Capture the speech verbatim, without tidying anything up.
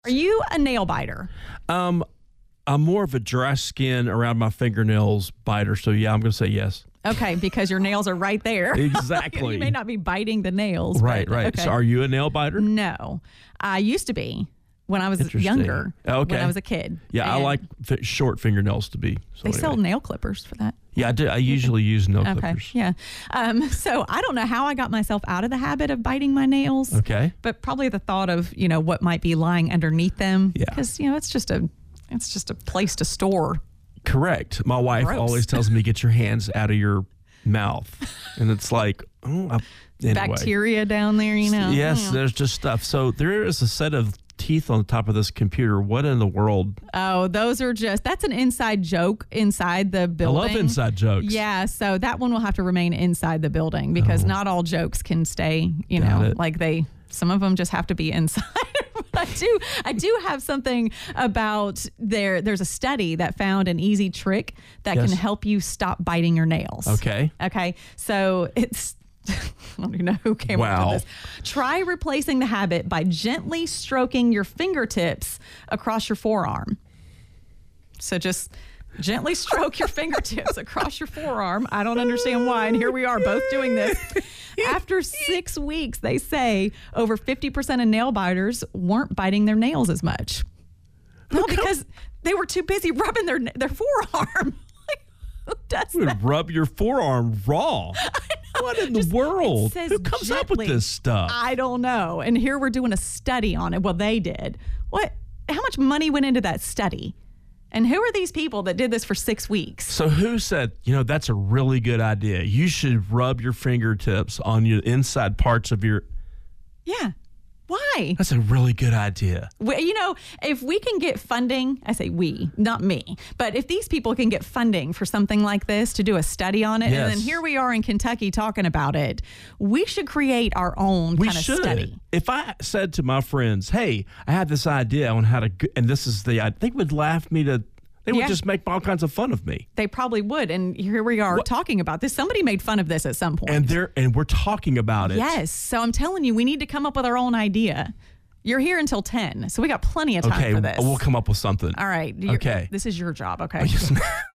Are you a nail biter? Um, I'm more of a dry skin around my fingernails biter, so yeah, I'm going to say yes. Okay, because your nails are right there. Exactly. You may not be biting the nails. Right, but, right. Okay. So are you a nail biter? No. I used to be when I was Interesting. younger, Okay. when I was a kid. Yeah, I And like f- short fingernails to be. So They anyway. sell nail clippers for that. Yeah, I do. I usually use nail Okay, clippers. yeah. Um, so I don't know how I got myself out of the habit of biting my nails. Okay. But probably the thought of, you know, what might be lying underneath them. Yeah. Because, you know, it's just a it's just a place to store. Correct. My wife Gross. always tells me, get your hands out of your mouth. And it's like, oh, I, anyway. Bacteria down there, you know. Yes, Yeah. there's just stuff. So there is a set of teeth on the top of this computer. What in the world? Oh, those are just, that's an inside joke inside the I building. love inside jokes. Yeah, so that one will have to remain inside the building because Oh. not all jokes can stay, you Got know, it. like they, some of them just have to be inside. But I do, I do have something about there. There's a study that found an easy trick that Yes. can help you stop biting your nails. Okay. Okay. So it's, I don't even know who came Wow. up with this. Try replacing the habit by gently stroking your fingertips across your forearm. So just gently stroke your fingertips across your forearm. I don't understand why. And here we are both doing this. After six weeks, they say over fifty percent of nail biters weren't biting their nails as much. No, because they were too busy rubbing their their forearm. Like, who does You that? would rub your forearm raw. What in the Just- world? it says Who comes up with gently. this stuff? I don't know. And here we're doing a study on it. Well, they did. What? How much money went into that study? And who are these people that did this for six weeks? So who said, you know, that's a really good idea. You should rub your fingertips on your inside parts of your. Yeah. Why? That's a really good idea. We, you know, if we can get funding, I say we, not me, but if these people can get funding for something like this to do a study on it, Yes. and then here we are in Kentucky talking about it, we should create our own We kind of should. study. If I said to my friends, "Hey, I have this idea on how to," go, and this is the, idea, they would laugh me to. They would Yeah. just make all kinds of fun of me. They probably would. And here we are talking about this. Somebody made fun of this at some point. And they're and we're talking about it. Yes. So I'm telling you, we need to come up with our own idea. You're here until ten, so we got plenty of time Okay, for this. we'll come up with something. All right. You're- Okay. This is your job, okay? Yes, ma'am.